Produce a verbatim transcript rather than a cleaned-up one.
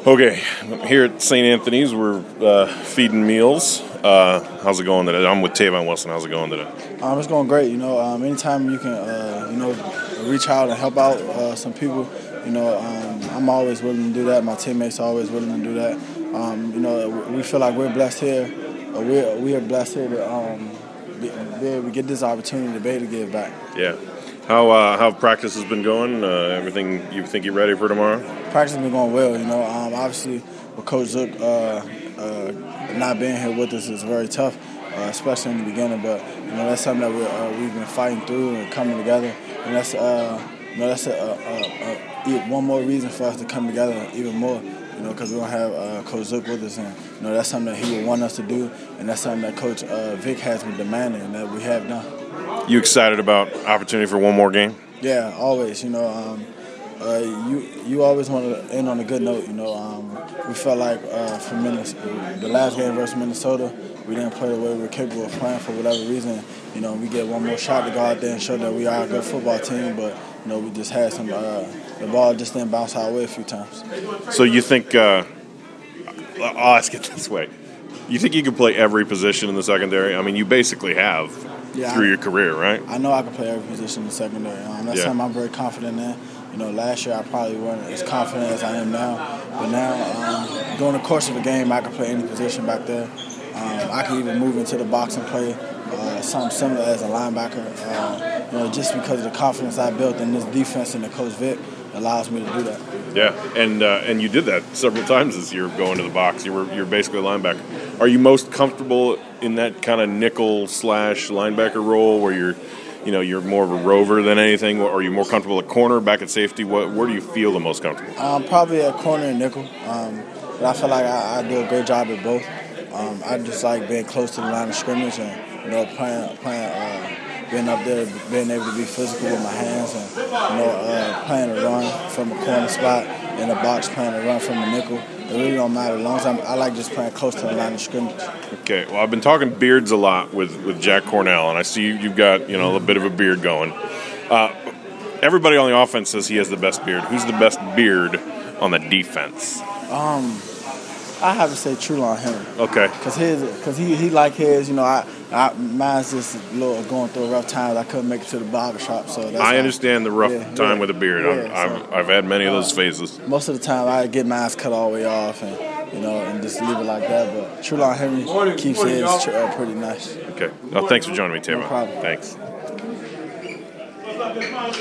Okay, here at Saint Anthony's, we're uh, feeding meals. Uh, how's it going today? I'm with Tavon Wilson. How's it going today? Um, it's going great. You know, um, anytime you can, uh, you know, reach out and help out uh, some people, you know, um, I'm always willing to do that. My teammates are always willing to do that. Um, you know, we feel like we're blessed here. Or we're we are blessed here to um, be, be able to get this opportunity to be able to give back. Yeah. How uh, how practice has been going? Uh, everything you think you're ready for tomorrow? Practice has been going well. You know, um, obviously with Coach Zook uh, uh, not being here with us is very tough, uh, especially in the beginning. But you know, that's something that we're, uh, we've been fighting through and coming together. And that's uh, you know that's a, a, a, a, one more reason for us to come together even more. You know, because we don't have uh, Coach Zook with us, and you know that's something that he would want us to do, and that's something that Coach uh, Vic has been demanding, and that we have done. You excited about opportunity for one more game? Yeah, always. You know, um, uh, you you always want to end on a good note. You know, um, we felt like uh, for Minnesota, the last game versus Minnesota, we didn't play the way we were capable of playing for whatever reason. You know, we get one more shot to go out there and show that we are a good football team, but you know, we just had some. Uh, the ball just didn't bounce our way a few times. So you think? Uh, I'll ask it this way: you think you can play every position in the secondary? I mean, you basically have. Yeah, through I, your career, right? I know I can play every position in the secondary. Um, that's yeah. something I'm very confident in. You know, last year I probably wasn't as confident as I am now. But now, um, during the course of the game, I can play any position back there. Um, I can even move into the box and play uh, something similar as a linebacker. Uh, you know, just because of the confidence I built in this defense and the Coach Vic allows me to do that. Yeah, and uh, and you did that several times this year, going to the box. You were you're basically a linebacker. Are you most comfortable in that kind of nickel slash linebacker role, where you're, you know, you're more of a rover than anything? Or are you more comfortable at corner, back at safety? What where do you feel the most comfortable? Um, probably at corner and nickel, um, but I feel like I, I do a great job at both. Um, I just like being close to the line of scrimmage and you know playing playing. Uh, being up there, being able to be physical with my hands and, you know, uh, playing a run from a corner spot in the box, playing a run from the nickel. It really don't matter as long as I'm, I like just playing close to the line of scrimmage. Okay, well, I've been talking beards a lot with, with Jack Cornell, and I see you've got, you know, a bit of a beard going. Uh, everybody on the offense says he has the best beard. Who's the best beard on the defense? Um, I have to say Trulon Henry. Okay. Because his, because he, he like his, you know, I, I mine's just a little going through a rough time. I couldn't make it to the barber shop, so that's I understand the rough yeah, time yeah, with a beard. yeah, I've, so, I've I've had many of those phases. Most of the time, I get mine cut all the way off, and you know, and just leave it like that. But Trulon Henry morning, keeps morning, his tr- uh, pretty nice. Okay. Well, thanks for joining me, Tavon. No problem. Thanks.